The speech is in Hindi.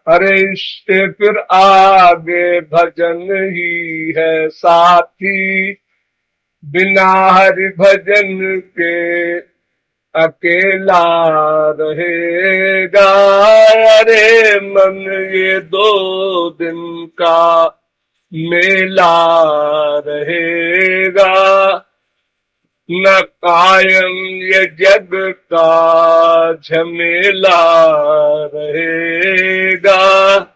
अरे इससे फिर आगे भजन ही है साथी, बिना हरि भजन के अकेला रहेगा। अरे मन ये 2 दिन का मेला रहेगा, न कायम ये जग का झमेला रहेगा।